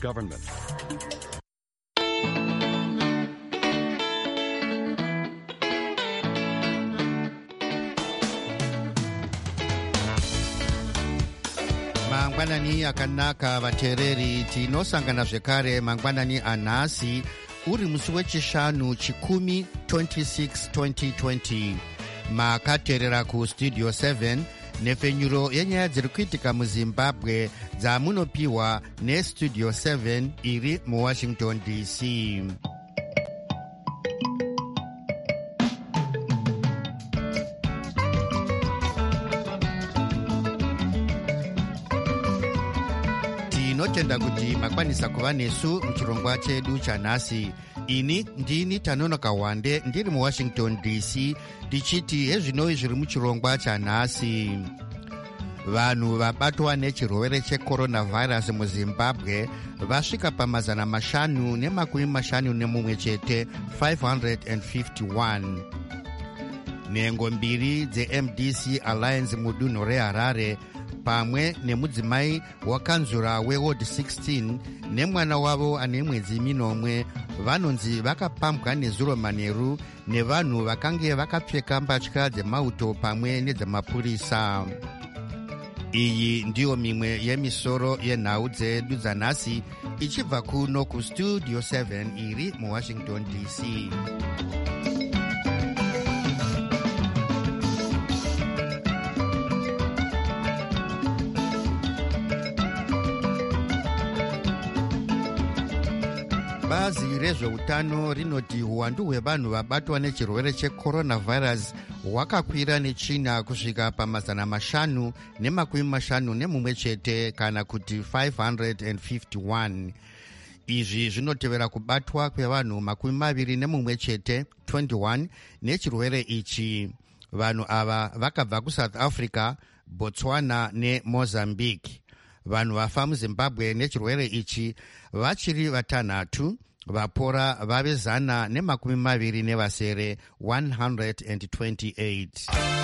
government. Mangwanani akanaka vateereri, tinosangana zvekare mangwanani anhasi uri musi wechishanu chikumi 26/2020. makateerera kustudio 7 nhefenyuro yenyaya dziri kuitika muzimbabwe dzamunopiwa nestudio 7 iri muwashington dc. tinotenda kuti makwanisa kuva nesu muchirongwa chedu chanhasi. ini ndini Tanonoka Wande ndiri muwashington dc tichiti hezvinoi zviri muchirongwa chanhasi. vanhu vabatwa nechirwere checoronavirus muzimbabwe vasvika pa551 chete, 551. nhengo mbiri dzeMDC Alliance mudunhu reHarare pamwe nemudzimai wakanzura weWard 16 nemwana wavo ane mwedzi minomwe vanonzi vakapambwa nezuro manheru nevanhu vakange vakapfeka mbatya dzemauto pamwe nedzamapurisa. iyi ndiyo mimwe yemisoro yenhau dzedu dzanhasi ichibva kuno kustudio 7 iri muwashington dc. bazi rezveutano rinoti uwandu hwevanhu vabatwa nechirwere checoronavirus hwakakwira nechina kusvika pa551 chete, kana kuti 551. izvi zvinotevera kubatwa kwevanhu 21 chete, 21, nechirwere ichi. vanhu ava vakabva kuSouth Africa, Botswana neMozambique. vanhu vafa muzimbabwe nechirwere ichi vachiri vatanhatu, vapora vave 128, 128.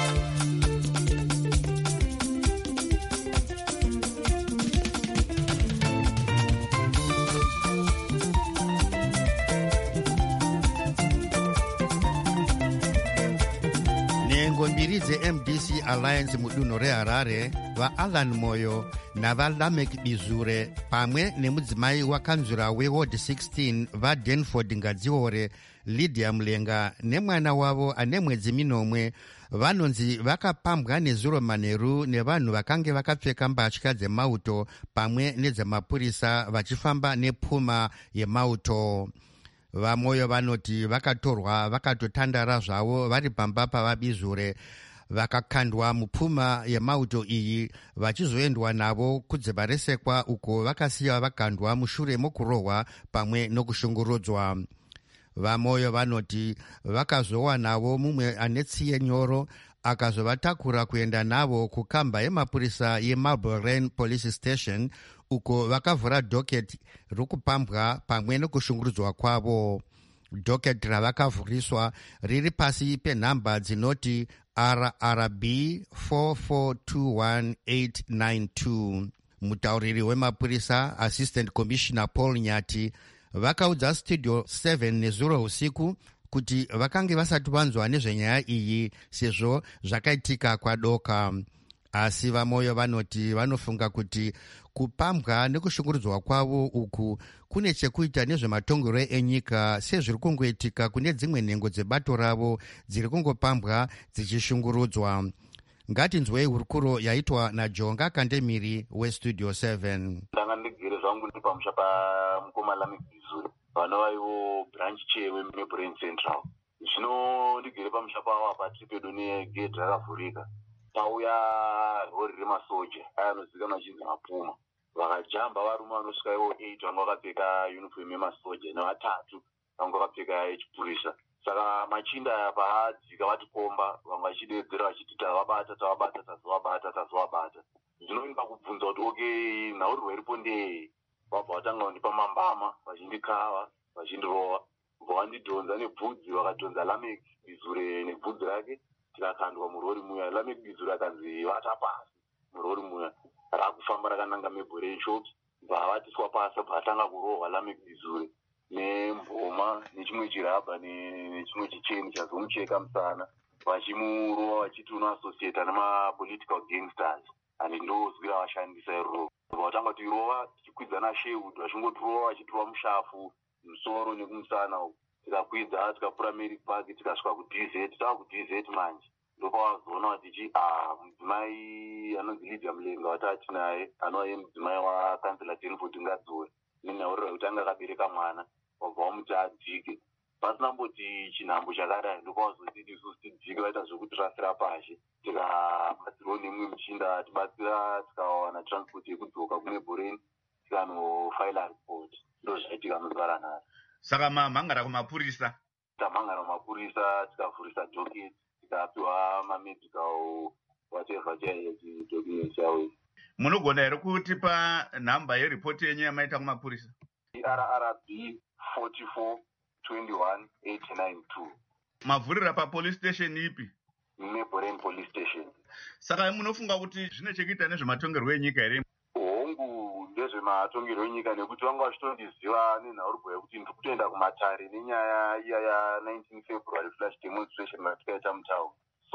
nhengo mbiri dzeMDC Alliance mudunhu reHarare, vaAlan Moyo navaLamek Bizure pamwe nemudzimai wakanzura weWard 16 vaDenford Ngadziore, Lydia Mulenga nemwana wavo ane mwedzi minomwe vanonzi vakapambwa nezuro manheru nevanhu vakange vakapfeka mbatya dzemauto pamwe nedzamapurisa vachifamba nepfuma yemauto. vaMoyo vanoti vakatorwa vakatotandara zvavo vari pamba pavaBizure, vakakandwa mupfuma yemauto iyi vachizoendwa navo kudzivaresekwa uko vakasiya vakandwa mushure mokurohwa pamwe nokushungurudzwa. vaMoyo vanoti vakazowa navo mumwe ane tsiye nyoro akazovatakura kuenda navo kukamba yemapurisa yeMarlborough Police Station uko vakavhura dhoketi rokupambwa pamwe nokushungurudzwa kwavo. dhoketi ravakavhuriswa riri pasi penhamba dzinoti RRB 4421892. mutauriri wemapurisa Assistant Commissioner Paul Nyati vakaudza Studio 7 nezuro usiku kuti vakange vasati vanzwa nezvenyaya iyi sezvo zvakaitika kwadoka. asi vaMoyo vanoti vanofunga kuti kupambwa nekushungurudzwa kwavo uku kune chekuita nezvematongero enyika sezviri kungoitika kune dzimwe nhengo dzebato ravo dziri kungopambwa dzichishungurudzwa. ngatinzwei hurukuro yaitwa naJonga Kandemiri weStudio 7. ndanga ndigere zvangu ndi pamusha pamukoma Lamek Bizure vanova ivo branch chair weMarlborough Central. zvino ndigere pamusha pavo apa tiri pedo negedhi rakavhurika. pauya rori remasoja aya anozivikanwa achinzi mapuma, vakajamba varume vanosvika ivo 8 vanga vakapfeka uniform yemasoja nevatatu vanga vakapfeka yechipurisa. saka machinda aya paadzika vatikomba vamwe vachidedzera vachiti tazovabata tazovabata. zvinoinda kubvunza kuti okay, nhaurirwa iripo ndei? vabva vatanga kundipa mambama vachindikava vachindirova, bva vandidhonza nebvudzi, vakadhonza Lamek Bizure nebvudzi rake, tikakandwa murori muya. Lamek Bizure akanzi vata pasi murori muya, rakufamba rakananga Marlborough Shops bvawatiswa pasi bvatanga kurohwa Lamek Bizure nemboma nechimwe chirabha nechimwe chicheni chazomucheka musana vachimurova vachiti unoasociata nemapolitical gangsters ande ndozwi ravashandisa iroro vatanga kuti irova tichikwidzana Shewood vachingotirova vachitirwa mushafu musoro nekumusana tikakwidza tikapfuura Merrick Park tikasvika kuDZ tava kuDZ manje ndopavazoona kuti mudzimai anonzi Lydia Mulenga watati naye anova mudzimai wakansela Tenford Ngadzore nenhaurira kuti anga akabereka mwana wabva wamuti adzike pasina mboti chinhambo chakadai ndopavazoti isusu tidzike vaita zvokutirasira pashi tikabatsirwa nemumwe muchinda tibatsira tikawana transport yekudzoka kune Boreni tikanofaila report ndozvaitika muzuva ranhasi. Saka mamhangara kumapurisa? Tamhangara kumapurisa tikavhurisa docket tikapiwa mamedical whatever chaiye document yawo. Munogona here kutipa nhamba yeripoti yenyu yamaita kumapurisa? RRB 44 21 892. Mavhurira papolice station ipi? Boreni police station. Saka munofunga kuti zvine chekuita nezvematongerwo enyika here? Hongu ndezvematongerwo enyika nekuti vanga vachitondiziva nenhaurwa yekuti ndiri kutoenda kumatare nenyaya iya ya 19 February flash demonstration matikaita mutauni.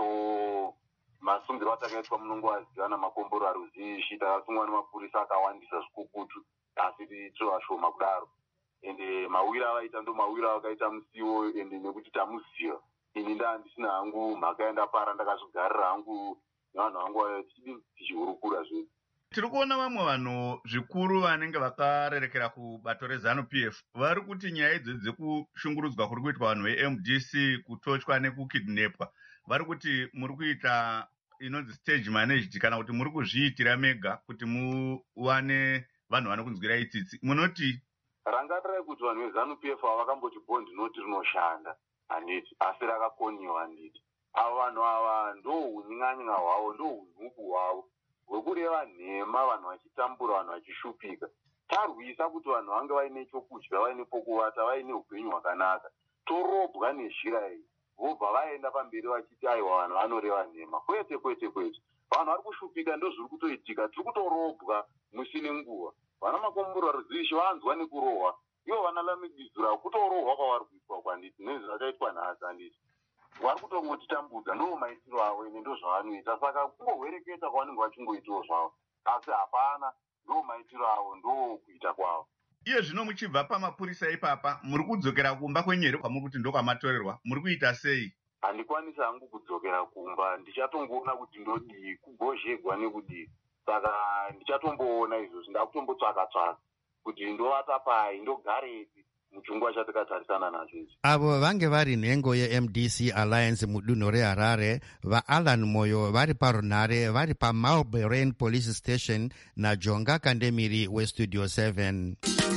So masungiro atakaitwa munongoaziva namakomboro aruzishi takasungwa nemapurisa akawandisa zvikukutu asi tiri vashoma kudaro. Ende mawira avaita ndo mawira akaita musiwo ende nekuti tamuziva ini ndandisina hangu mhaka yandapara ndakazvigarira hangu nevanhu vangu tichihurukura zvinhu. Tiri kuona vamwe vanhu zvikuru vanenge vakarerekera kubato reZANU-PF vari kuti nyaya idzi dzekushungurudzwa kuri kuitwa vanhu veMDC kutochwa nekukidnepwa vari kuti muri kuita inonzi stage managed kana kuti muri kuzviitira mega kuti muwane vanhu vanokunzwira itsitsi. Munoti rangadira kuti vanhu veZANU-PF havakamboti bondi noti rinoshanda handiti asi rakakoniwa handiti. Ava vanhu ava ndo unying'anyinga hwavo ndo unhuku hwavo hwekureva nhema vanhu vachitambura vanhu vachishupika. Tarwisa kuti vanhu vange vaine chokudya vaine pokuvata vaine upenyu hwakanaka torobwa nezhira iyi vobva vaenda pamberi vachiti aiwa vanhu vanoreva nhema. Kwete vanhu vari kushupika ndozviri kutoitika tiri kutorobwa musine nguva. Vana makombura ruzishi vanzwa nekurohwa ivo vana Lamek Bizure kutorohwa kwavari kuitwa kwanditi nezvakaitwa nhasi handiti vari kutongotitambudza ndo maitiro avo ine ndo zvavanoita saka kungohwereketa kwavanenge vachingoitawo zvavo asi hapana ndo maitiro avo ndo kuita kwavo. Iye zvino muchibva pamapurisa ipapa muri kudzokera kumba kwenyere kwamuri kuti ndokwamatorerwa muri kuita sei? Handikwanisi hangu kudzokera kumba ndichatongoona kuti ndodii kugozhegwa nekudii saka ndichatomboona izvozvo ndakutombotsvaka kuti ndovata pai ndogarepi muchingwa chatikatarisana nacho izvi. Avo vange vari nhengo yeMDC Alliance mudunhu reHarare vaAlan Moyo vari parunhare vari paMalborane Police Station naJonga Kandemiri weStudio 7.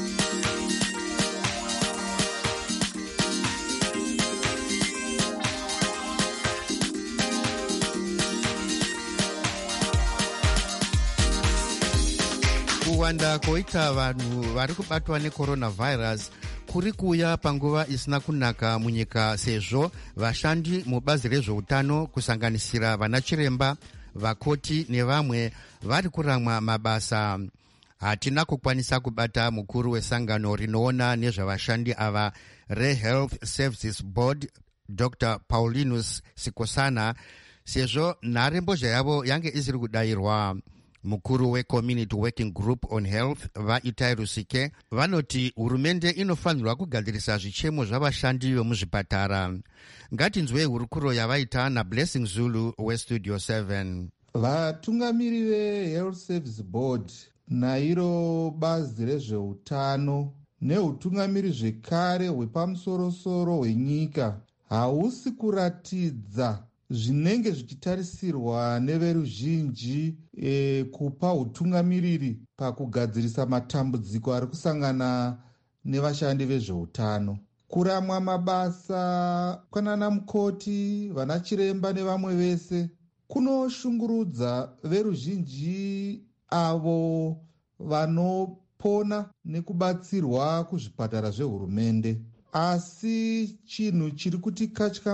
Kuwanda koita vanhu vari kubatwa necoronavirus kuri kuuya panguva isina kunaka munyika sezvo vashandi mubazi rezveutano kusanganisira vanachiremba, vakoti nevamwe vari kuramwa mabasa. Hatina kukwanisa kubata mukuru wesangano rinoona nezvavashandi ava reHealth Services Board Dr. Paulinus Sikosana sezvo nharembozha yavo yange isiri kudayirwa. Mukuru weCommunity Working Group on Health vaItai Rusike vanoti hurumende inofanirwa kugadzirisa zvichemo zvavashandi vemuzvipatara. Ngatinzwe hurukuro yavaita naBlessing Zulu weStudio 7. Vatungamiri veHealth Service Board nairo bazi rezveutano neutungamiri zvekare hwepamusorosoro hwenyika hausi kuratidza zvinenge zvichitarisirwa neveruzhinji kupa utungamiriri pakugadzirisa matambudziko ari kusangana nevashandi vezveutano. Kuramwa mabasa kwanana mukoti, vanachiremba nevamwe vese kunoshungurudza veruzhinji avo vanopona nekubatsirwa kuzvipatara zvehurumende. Asi chinhu chiri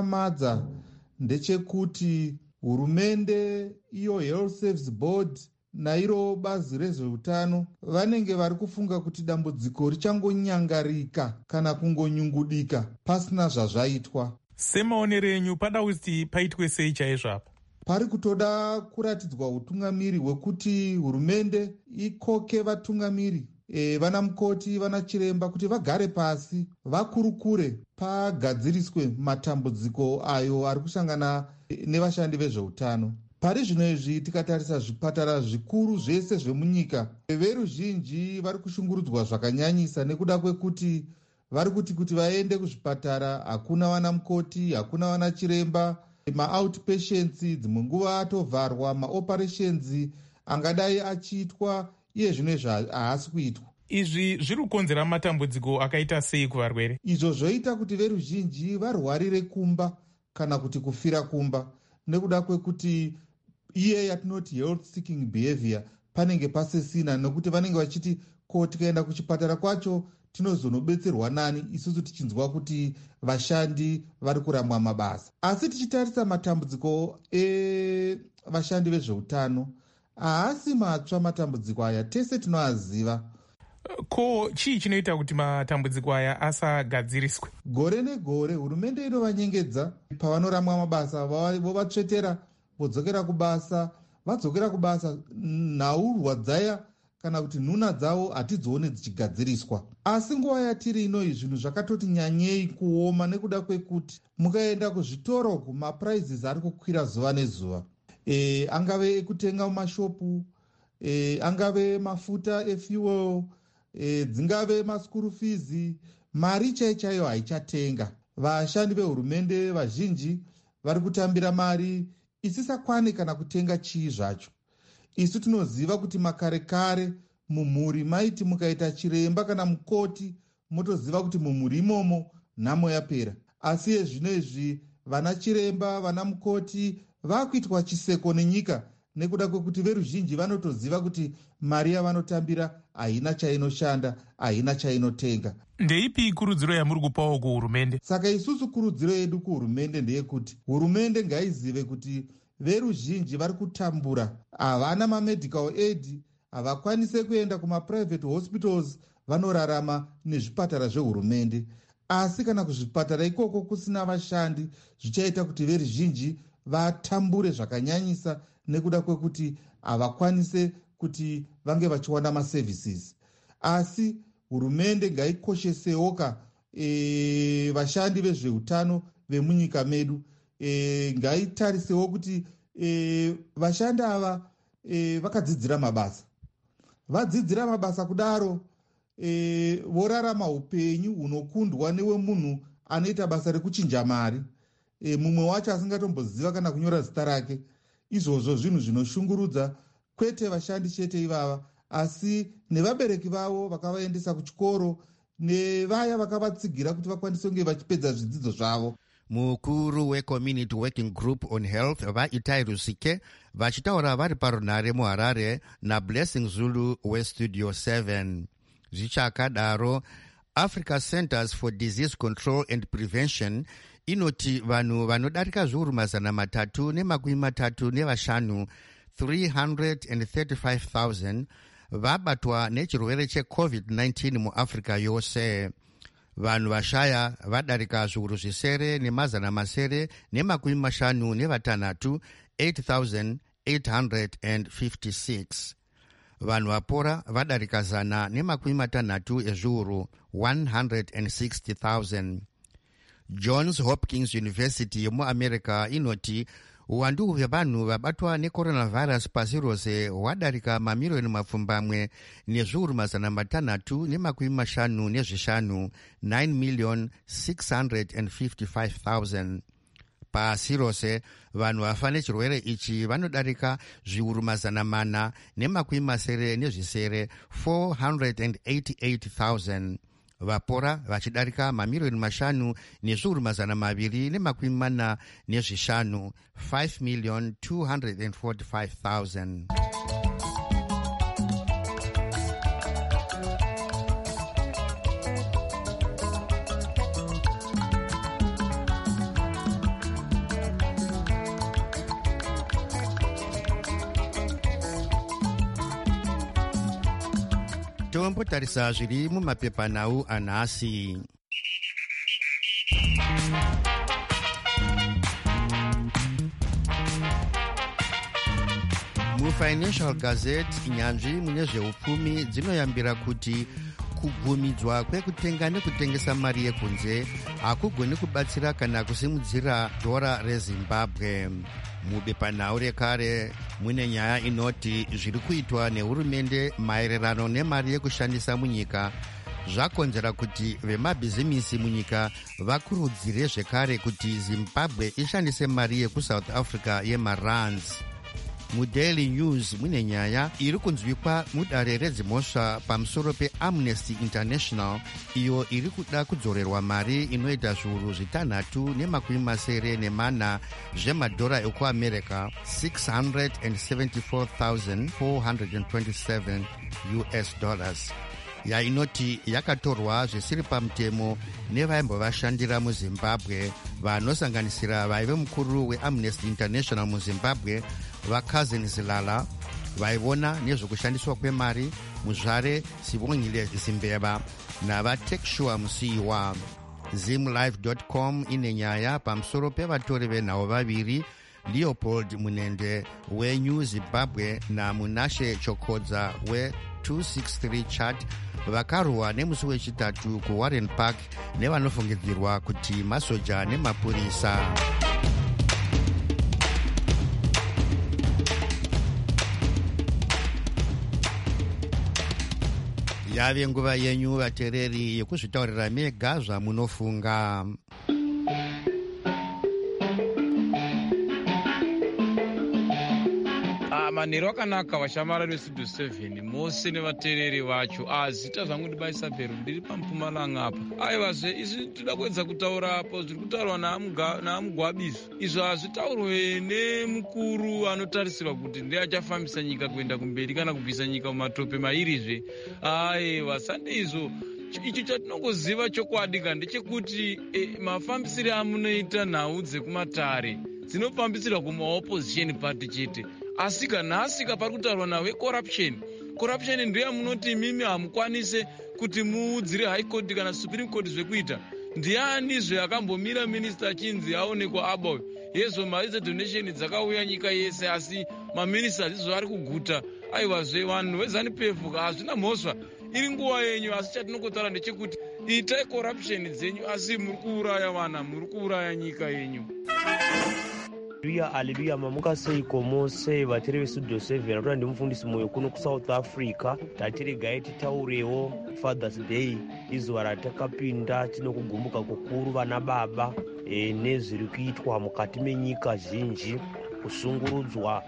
kutikatyamadza ndechekuti hurumende iyo Health Service Board nairo bazi rezveutano vanenge vari kufunga kuti dambudziko richangonyangarika kana kungonyungudika pasina zvazvaitwa. Semaonero enyu pada kuti paitwe sei chaizvo apa? Pari kutoda kuratidzwa utungamiri hwekuti hurumende ikoke vatungamiri vana mukoti, vana chiremba kuti vagare pasi vakurukure pagadziriswe matambudziko ayo ari kusangana nevashandi vezveutano. Pari zvino izvi tikatarisa zvipatara zvikuru zvese zvemunyika, veruzhinji vari kushungurudzwa zvakanyanyisa nekuda kwekuti vari kuti vaende kuzvipatara hakuna vana mukoti, hakuna vana chiremba, maoutpatients dzimwe nguva atovharwa, maoperations angadai achiitwa iye zvino izvi haasi kuitwa. Izvi zviri kukonzera matambudziko akaita sei kuvarwere? Izvo zvoita kuti veruzhinji varwarire kumba kana kuti kufira kumba nekuda kwekuti iye yatinoti health seeking behavior panenge pasisina, nekuti vanenge vachiti ko tikaenda kuchipatara kwacho tinozonobetserwa nani isusu tichinzwa kuti vashandi vari kurambwa mabasa. Asi tichitarisa matambudziko evashandi vezveutano haasi matsva matambudziko aya, tese tinoaziva. Ko chii chinoita kuti matambudziko aya asagadziriswe? Gore negore hurumende inovanyengedza pavanorambwa mabasa, vovatsvetera vodzokera kubasa. Vadzokera kubasa nhaurwa dzaya kana kuti nhuna dzavo hatidzione dzichigadziriswa. Asi nguva yatiri inoyi zvinhu zvakatoti nyanyei kuoma nekuda kwekuti mukaenda kuzvitoro kumaprizes ari kukwira zuva nezuva, angave ekutenga mumashopu, angave mafuta efuel, dzingave maskuru fees, mari chaichayo haichatenga. Vashandi vehurumende vazhinji vari kutambira mari isisakwane kana kutenga chii zvacho. Isu tinoziva kuti makare kare mumhuri maiti mukaita chiremba kana mukoti motoziva kuti mumhuri imomo nhamo yapera. Asi yezvino izvi vana chiremba, vana mukoti vakuitwa chiseko nenyika nekuda kwekuti veruzhinji vanotoziva kuti mari yavanotambira haina chainoshanda, haina chainotenga. Ndeipi kurudziro yamuri kupawo kuhurumende? Saka isusu kurudziro yedu kuhurumende ndeyekuti hurumende ngaizive kuti veruzhinji vari kutambura, havana mamedical aid, havakwanise kuenda kumaprivate hospitals, vanorarama nezvipatara zvehurumende. Asi kana kuzvipatara ikoko kusina vashandi, zvichaita kuti veruzhinji vatambure zvakanyanyisa nekuda kwekuti havakwanise kuti vange vachiwana maservices. Asi hurumende ngaikoshesewoka vashandi vezveutano vemunyika medu, ngaitarisewo kuti vashandi ava vakadzidzira mabasa. Vadzidzira mabasa kudaro vorarama upenyu hunokundwa newemunhu anoita basa rekuchinja mari, mumwe wacho asingatomboziva kana kunyora zita rake. Izvozvo zvinhu zvinoshungurudza, kwete vashandi chete ivava asi nevabereki vavo vakavaendesa kuchikoro nevaya vakavatsigira kuti vakwanise kunge vachipedza zvidzidzo zvavo. Mukuru weCommunity Working Group on Health vaItai Rusike vachitaura vari parunare muHarare naBlessing Zulu weStudio 7. Zvichakadaro, Africa Centers for Disease Control and Prevention inoti vanhu vanodarika zviuru 335 335,000 vabatwa nechirwere cheCovid-19 muAfrica yose. Vanhu vashaya vadarika zviuru 956 8,856. Vanhu vapora vadarika 160 ezviuru 160,000. Johns Hopkins University yemuAmerica inoti uwandu hwevanhu vabatwa necoronavirus pasi rose hwadarika mamiriyoni mapfumbamwe nezviuru 655 9,655,000. Pasi rose vanhu vafa nechirwere ichi vanodarika zviuru 488,000 488,000. Vapora vachidarika mamiriyoni 5 nezviuru 245 5,245,000. tombotarisa zviri mumapepanhau anhasi. Mufinancial Gazette, nyanzvi mune zveupfumi dzinoyambira kuti kubvumidzwa kwekutenga nekutengesa mari yekunze hakugoni kubatsira kana kusimudzira dhora reZimbabwe. Mubepanhau rekare mune nyaya inoti zviri kuitwa nehurumende maererano nemari yekushandisa munyika zvakonzera kuti vemabhizimisi munyika vakurudzire zvekare kuti Zimbabwe ishandise mari yekuSouth Africa yemarands. MuDaily News mune nyaya iri kunzwikwa mudare redzimhosva pamusoro peAmnesty International iyo iri kuda kudzorerwa mari inoita zviuru 674 zvemadhora ekuamerica, $674,427 US, yainoti yakatorwa zvisiri pamutemo nevaimbovashandira muZimbabwe vanosanganisira vaive mukuru weAmnesty International muZimbabwe vaCousin Zilala, vaivona nezvokushandiswa kwemari muzvare Sibongile Zimbeba navaTekshua Musiiwa. Zimlife.com ine nyaya pamusoro pevatori venhau vaviri, Leopold Munende weNew Zimbabwe naMunashe Chokodza we263 Chart vakarohwa nemusi wechitatu kuWarren Park nevanofungidzirwa kuti masoja nemapurisa. Yave nguva yenyu vateereri yekuzvitaurira mega zvamunofunga. Manheru akanaka vashamarari vestudio 7 mose nevateereri vacho. Zita zvangu ndibaisa Bhero, ndiri paMpumalanga apa. Aivazve izvi toda kuedza kutaura apo zviri kutaurwa naMugwabizo. Izvo hazvitaurwe nemukuru anotarisirwa kuti ndiye achafambisa nyika kuenda kumberi kana kubvisa nyika mumatope mairizve. Aiwa, sande izvo icho chatinongoziva chokwadi ndechekuti mafambisiro amunoita nhau dzekumatare dzinofambisirwa kumaopposition party chete. Asi kanhasika pari kutaurwa nawe corruption ndiye munoti mimi hamukwanise kuti muudzire high court kana supreme court zvekuita. Ndianizve akambomira minista achinzi aonekwa abawe yezo mari dzedonation dzakauya nyika yese, asi maminista izvo ari kuguta. Aivazve vanhu veZANU-PF hazvina mhosva, iri nguva yenyu. Asi chatinongotaura ndechekuti itai corruption dzenyu, asi muri kuuraya vana, muri kuuraya nyika yenyu. Haleluya, mamuka seiko mose vatiri vestudio 7 atoda ndimufundisi moyo kuno kuSouth Africa. Tatiregai titaurewo Father's Day, izuva ratakapinda tinokugumbuka kukuru vana baba nezviri kuitwa mukati menyika zhinji, kusungurudzwa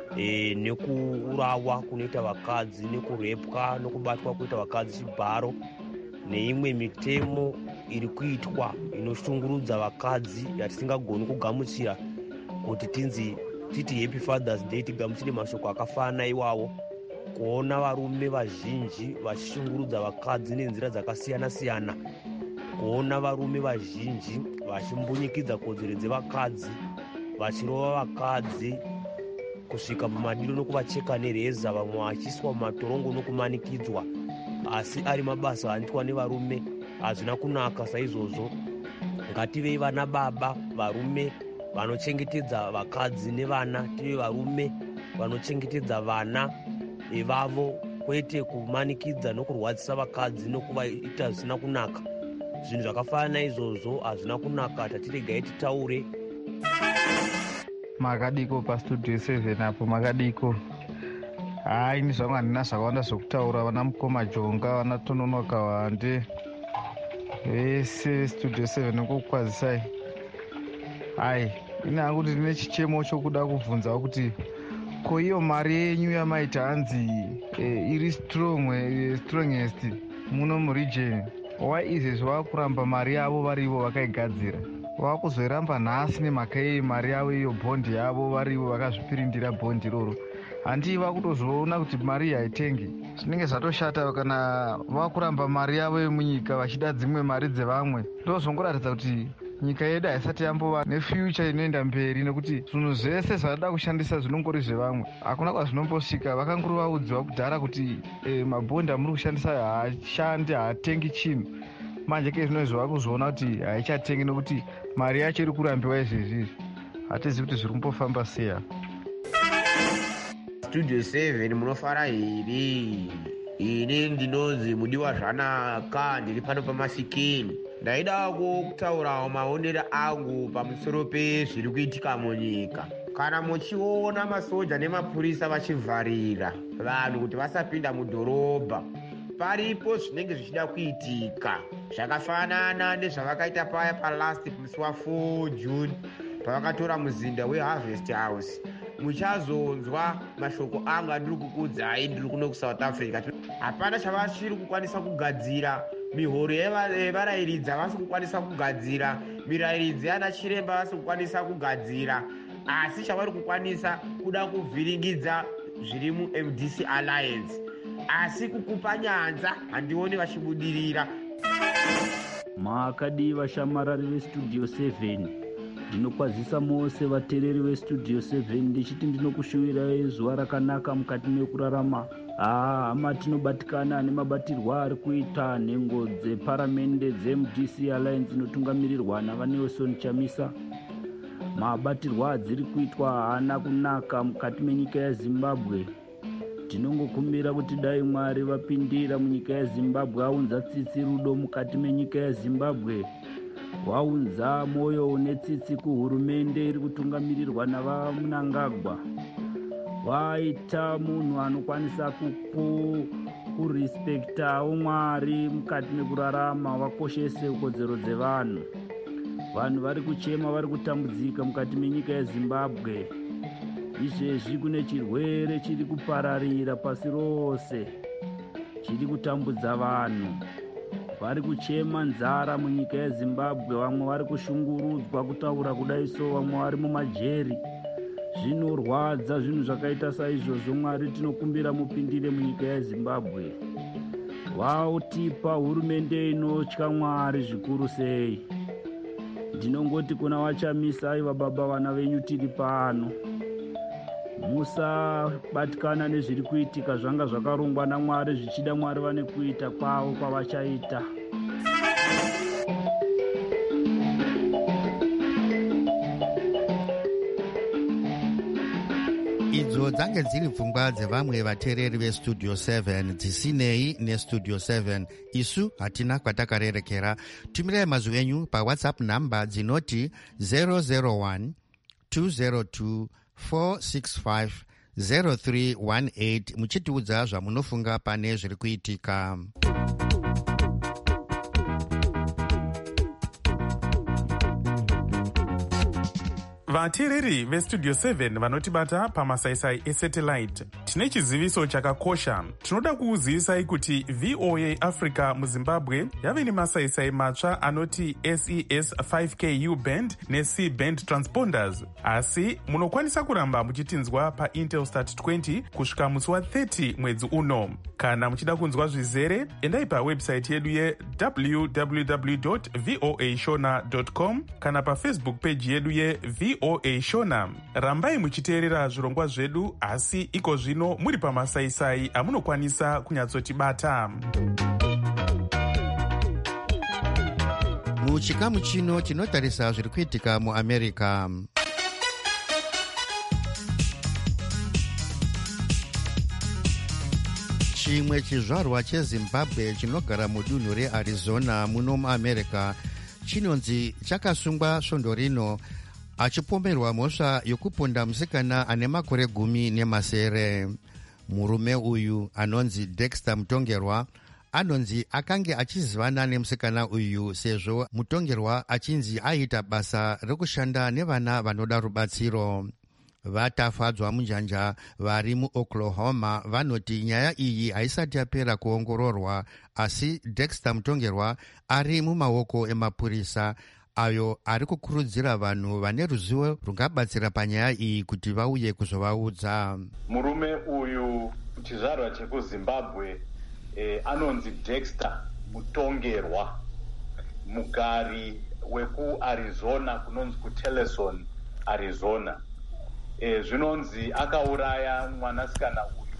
nekurawa kunoita vakadzi, nekurepwa nokubatwa kuita vakadzi chibharo, neimwe mitemo iri kuitwa inoshungurudza vakadzi yatisingagoni kugamuchira kuti titi Happy Father's Day tigamuchire mashoko akafanana iwawo. Kuona varume vazhinji vachishungurudza vakadzi nenzira dzakasiyana-siyana, kuona varume vazhinji vachimbunyikidza kodzero dzevakadzi, vachirova vakadzi kusvika pamadiro nokuvacheka nereza, vamwe vachiswa mumatorongo nokumanikidzwa, asi ari mabasa anoitwa nevarume. Hazvina kunaka. Saizvozvo ngativei vana baba, varume vanochengetedza vakadzi nevana, tive varume vanochengetedza vana vavo, kwete kumanikidza nokurwadzisa vakadzi nokuvaita zvisina kunaka. Zvinhu zvakafanana izvozvo hazvina kunaka. Tatiregai titaure. Makadiko pastudio 7 apo makadiko. Ini zvangu handina zvakawanda zvokutaura. Vana Mukoma Jonga, vana Tononoka Wande vese studio 7 nokukwazisai. Ine hangu ndine chichemo chokuda kubvunzawo kuti ko iyo mari yenyu yamaita hanzi iri strongest muno muregion, why izvezvi vakuramba mari yavo varivo vakaigadzira? Vakuzoiramba nhasi nemhaka yei mari yavo iyo bhondi yavo varivo vakazvipirindira bhondi iroro? Handii vakutozoona kuti mari haitengi? Zvinenge zvatoshata kana vakuramba mari yavo yemunyika vachida dzimwe mari dzevamwe. Ndozongoratidza kuti nyika yedu haisati yambova nefuture inoenda mberi, nekuti zvinhu zvese zvada kushandisa zvinongori zvevamwe, hakuna kwazvinombosvika. Vakangori vaudziwa kudhara kuti mabhondi amuri kushandisa haashandi, haatengi chinhu. Manje ke zvinozvi vakuzviona kuti haichatengi nekuti mari yacho iri kurambiwa izvezvi. Hatizivi kuti zviri kumbofamba seya. Studio 7 munofara here? Ini ndinonzi Mudiwa Zvanaka, ndiri pano pamasikini. Ndaidako kutaurawo maonero angu pamusoro pezviri kuitika munyika. Kana muchiona masoja nemapurisa vachivharira vanhu kuti vasapinda mudhorobha, paripo zvinenge zvichida kuitika zvakafanana nezvavakaita paya palast musi wa4 June pavakatora muzinda weHarvest House. Muchazonzwa mashoko angu andiri kukudzai ndiri kuno kuSouth Africa. Hapana chavachiri kukwanisa kugadzira. Mihoro yevarayiridzi havasi kukwanisa kugadzira. Mirayiridzi yana Chiremba havasi kukwanisa kugadzira. Asi chavari kukwanisa kuda kuvhiringidza zviri muMDC Alliance. Asi kukupa nyanza handioni vachibudirira. Makadiva shamarari veStudio 7. Ndinokwazisa mose vatereri veStudio 7 ndichiti ndinokushuvirai zuva rakanaka mukati mekurarama. Hama tinobatikana nemabatirwa ari kuita nhengo dzeparamende dzeMDC Alliance inotungamirirwa naVanelson Chamisa. Mabatirwa adziri kuitwa haana kunaka mukati menyika yaZimbabwe. Tinongokumbira kuti dai Mwari vapindira munyika yaZimbabwe, aunza tsitsi rudo mukati menyika yaZimbabwe, waunza moyo une tsitsi kuhurumende iri kutungamirirwa navaMnangagwa, waita munhu anokwanisa kurespektawo Mwari mukati mekurarama, wakoshese kodzero dzevanhu. Vanhu vari kuchema, vari kutambudzika mukati menyika yaZimbabwe. Izvezvi kune chirwere chiri kupararira pasi rose, chiri kutambudza vanhu. Vari kuchema nzara munyika yaZimbabwe, vamwe vari kushungurudzwa kutaura kudai so, vamwe vari mumajeri. Zvinorwadza zvinhu zvakaita saizvozvo. Mwari tinokumbira mupindire munyika yaZimbabwe. Wautipa hurumende inotya Mwari zvikuru sei. Ndinongoti kuna Wachamisa, aiva baba, vana venyu tiri pano. Musabatikana nezviri kuitika, zvanga zvakarongwa naMwari. Zvichida Mwari vane kuita kwavo kwavachaita. idzo dzange dziri pfungwa dzevamwe vateereri veStudio 7 dzisinei neStudio 7. Isu hatina kwatakarerekera. Tumirai mazwi enyu paWhatsApp namba dzinoti 001 202 465 0318 muchitiudza zvamunofunga pane zviri kuitika. vateereri veStudio 7 vanotibata pamasaisai esatellite, tine chiziviso chakakosha. Tinoda kuuzivisai kuti VOA Africa muZimbabwe yave nemasaisai matsva anoti SES 5Ku band neC band transponders, asi munokwanisa kuramba muchitinzwa paIntelsat 20 kusvika musi wa30 mwedzi uno. Kana muchida kunzwa zvizere, endai pawebsite yedu ye www.voashona.com kana pafacebook page yedu ye VOA Shona. Rambai muchiteerera zvirongwa zvedu, asi iko zvino muri pamasaisai amunokwanisa kunyatsotibata. Muchikamu chino tinotarisa zviri kuitika muAmerica. Chimwe chizvarwa cheZimbabwe chinogara mudunhu reArizona muno muAmerica chinonzi chakasungwa svondo rino achipomberwa mhosva yokuponda musikana ane makore 10. Murume uyu anonzi Dexter Mutongerwa anonzi akange achizivana nemusikana uyu sezvo Mutongerwa achinzi aita basa rekushanda nevana vanoda rubatsiro. Vatafadzwa munjanja vari muOklahoma vanoti nyaya iyi haisati yapera kuongororwa, asi Dexter Mutongerwa ari mumaoko emapurisa ayo ari kukurudzira vanhu vane ruzivo rungabatsira panyaya iyi kuti vauye kuzovaudza. Murume uyu chizvarwa chekuZimbabwe anonzi Dexter Mutongerwa, mugari wekuarizona kunonzi kuTeleson, Arizona. Zvinonzi akauraya mwanasikana uyu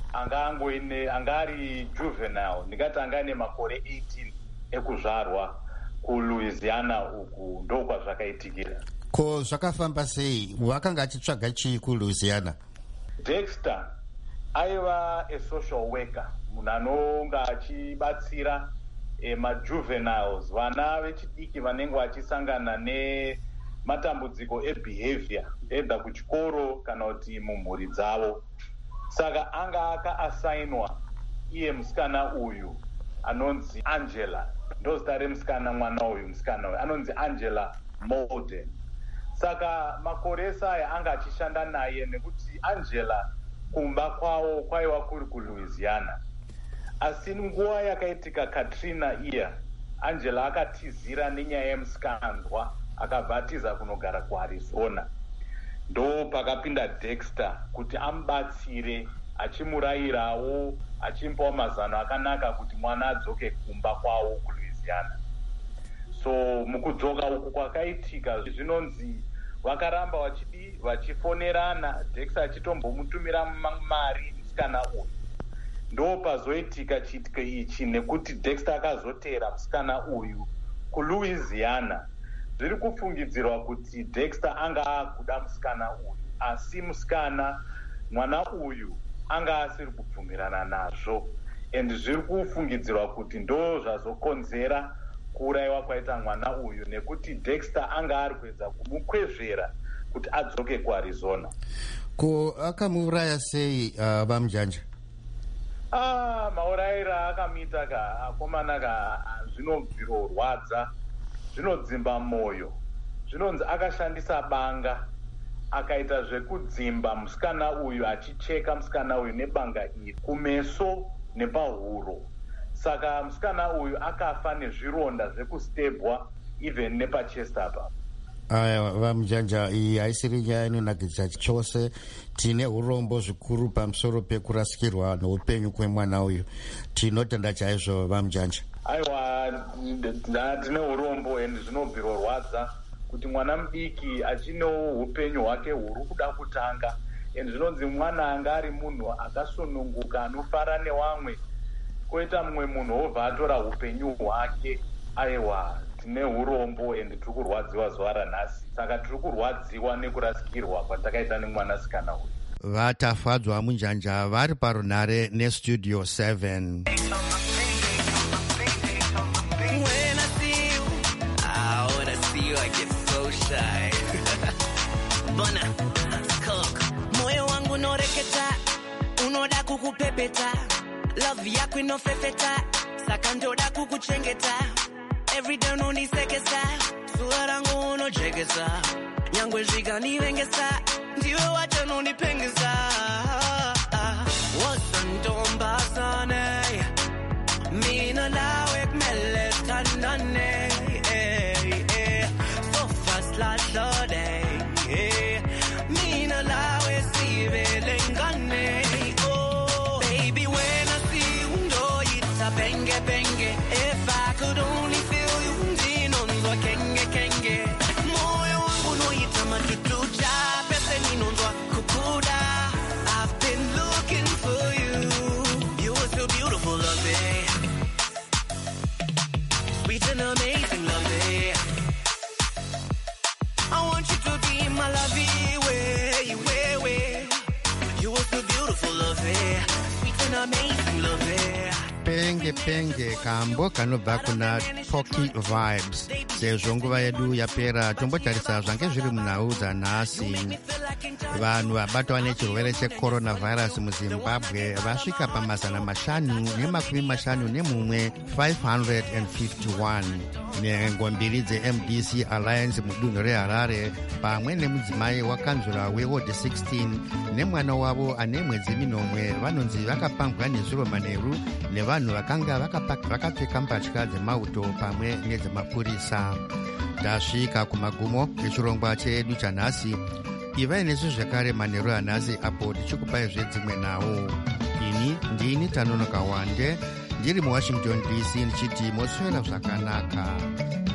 anga ari juvenile, ndingati anga ane makore 18 ekuzvarwa kuLouisiana uku ndokwazvakaitikira. Ko zvakafamba sei? Wakanga achitsvaga chii kuLouisiana? Dexter aiva social worker, munhu anonga achibatsira majuveniles, vana vechidiki vanenge vachisangana nematambudziko ebehavior either kuchikoro kana kuti mumhuri dzavo. Saka anga akaasainwa iye musikana uyu anonzi Angela, ndozita remusikana mwana uyu, musikana uyu anonzi Angela Molden. Saka makore saya anga achishanda naye nekuti Angela kumba kwawo kwaiva kuri kuLouisiana. Asi nguva yakaitika Katrina iya, Angela akatizira nenyaya yemusikandwa akabvatiza kunogara kuArizona. Ndo pakapinda Dexter kuti amubatsire, achimurayirawo, achimupawo mazano akanaka kuti mwana adzoke kumba kwawo kuLouisiana. So mukudzoka uku kwakaitika, zvinonzi vakaramba vachifonerana, Dexter achitombomutumira mari musikana uyu. Ndo pazoitika chiitiko ichi nekuti Dexter akazotera musikana uyu kuLouisiana. Zviri kufungidzirwa kuti Dexter anga akuda musikana uyu, asi musikana mwana uyu anga asiri kubvumirana nazvo, and zviri kufungidzirwa kuti ndo zvazokonzera kuurayiwa kwaita mwana uyu, nekuti Dexter anga ari kuedza kumukwezvera kuti adzoke kuArizona. Ko akamuuraya sei vaMujanja? Maurayira akamuita akomana zvinobvirorwadza, zvinodzimba mwoyo. Zvinonzi akashandisa banga akaita zvekudzimba musikana uyu, achicheka musikana uyu nebanga iri kumeso nepahuro. Saka musikana uyu akafa nezvironda zvekustebhwa even nepachest apa. Aya vaMujanja, iyi haisiri nyaya inonakidza chose. Tine urombo zvikuru pamusoro pekurasikirwa noupenyu kwemwana uyu. Tinotenda chaizvo vaMujanja. Aiwa, tine urombo and zvinobvirorwadza kuti mwana mudiki achinewo upenyu hwake huri kuda kutanga, and zvinonzi mwana anga ari munhu akasununguka anofara nevamwe, koita mumwe munhu wobva atora upenyu hwake. Aiwa, tine urombo and tiri kurwadziwa zuva ranhasi. Saka tiri kurwadziwa nekurasikirwa kwatakaita nemwanasikana uyu. Vatafadzwa Munjanja vari parunhare neStudio 7. Moyo wangu noreketa, unoda kukupepeta, love yako inofefeta, saka ndoda kukuchengeta, everyday unonisekesa, zuwa rangu unojegesa, nyangwe zvikanivengesa, ndiwe wacho unonipengesa. Wasantombasane, mina nawe kumele sithandane, so fast like Lorde. If I could only feel you, ndinonzwa kenge kenge. Moyo wangu noita matutuja, pese ninonzwa kukuda. I've been looking for you. You were so beautiful, lovey. Sweet and amazing, lovey. I want you to be my lovey, way. You were so beautiful, lovey. Sweet and amazing, lovey. Penge kambo kanobva kuna Talky Vibes. Sezvo nguva yedu yapera, tombotarisa zvange zviri munhau dzanhasi. Vanhu vabatwa nechirwere checoronavirus muZimbabwe vasvika pa551 551. Nhengo mbiri dzeMDC Alliance mudunhu reHarare pamwe nemudzimai wakanzvura weWard 16 nemwana wavo ane mwedzi minomwe vanonzi vakapambwa nezviro manheru nevanhu vakanga vakapfeka mbatya dzemauto pamwe nedzemapurisa. Tasvika kumagumo echirongwa chedu chanhasi. Ivai nesu zvakare manheru anhasi apo tichikupai zvedzimwe nhau. Ndini Tanonoka Wande ndiri muWashington DC ndichiti moswera zvakanaka.